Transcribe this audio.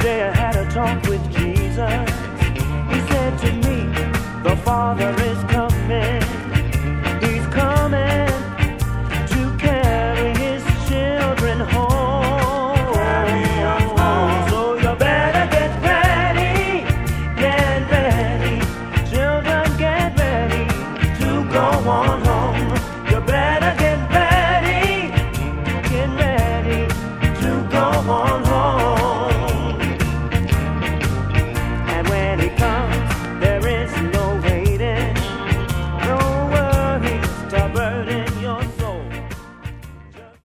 day I had a talk with Jesus. He said to me, the Father